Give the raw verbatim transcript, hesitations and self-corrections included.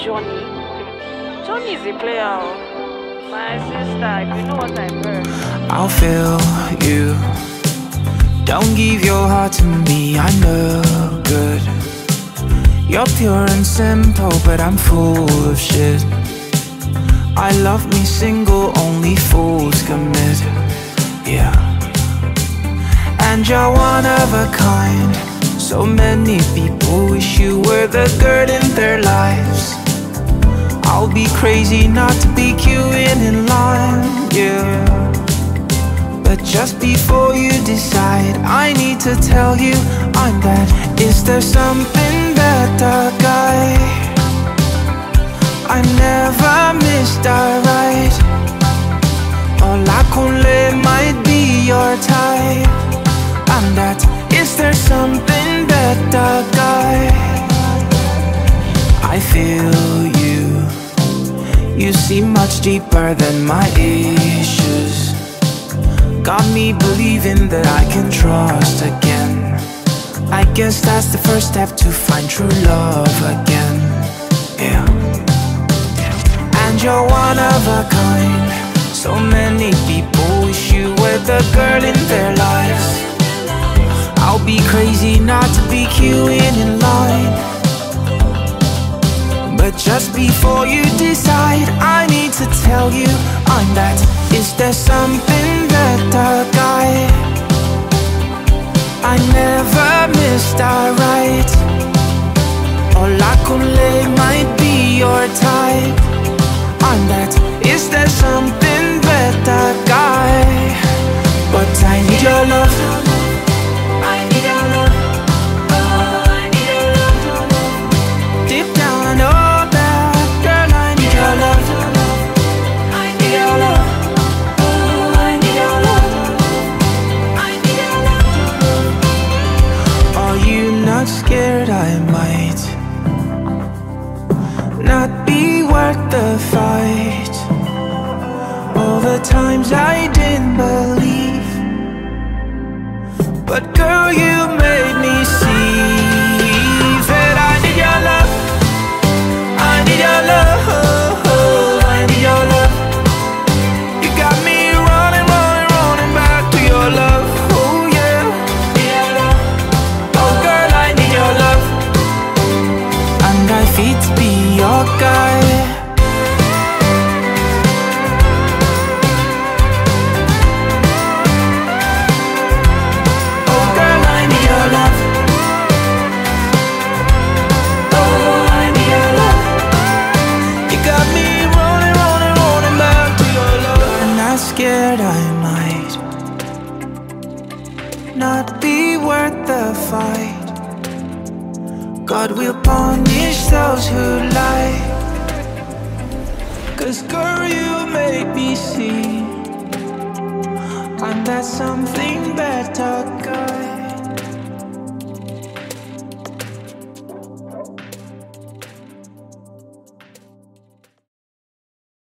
Johnny. Johnny is a player. Oh. My sister, if you know what I heard. I'll feel you. Don't give your heart to me, I know good. You're pure and simple, but I'm full of shit. I love me single, only fools commit. Yeah. And you're one of a kind. So many people wish you were the girl in their lives. I'll be crazy not to be queuing in line, yeah. But just before you decide, I need to tell you I'm that. Is there something better, guy? I never missed a ride. Hola Kunle might be your type. I'm that. Is there something better, guy? I feel you. You see much deeper than my issues. Got me believing that I can trust again. I guess that's the first step to find true love again. Yeah. And you're one of a kind. So many people wish you were the girl in their lives. I'll be crazy not to be queuing in line. But just before you decide, I need to tell you I'm that. Is there something better, guy? I never missed a ride. Hola Kunle might be your type. I'm that. Is there something better, guy? But I need your love. I need your love. Oh, I need your love. Deep down I know that, girl, I need your love. I need your love. Oh, I need your love. I need your love. Are you not scared I might not be worth the fight? All the times I didn't believe, but girl, you made me see that I need your love. I need your love. I need your love. You got me running, running, running back to your love. Oh yeah. Need your love. Oh girl, I need your love. And I fit to be your guy. Scared I might not be worth the fight. God will punish those who lie. Cause girl, you make me see I'm that something better.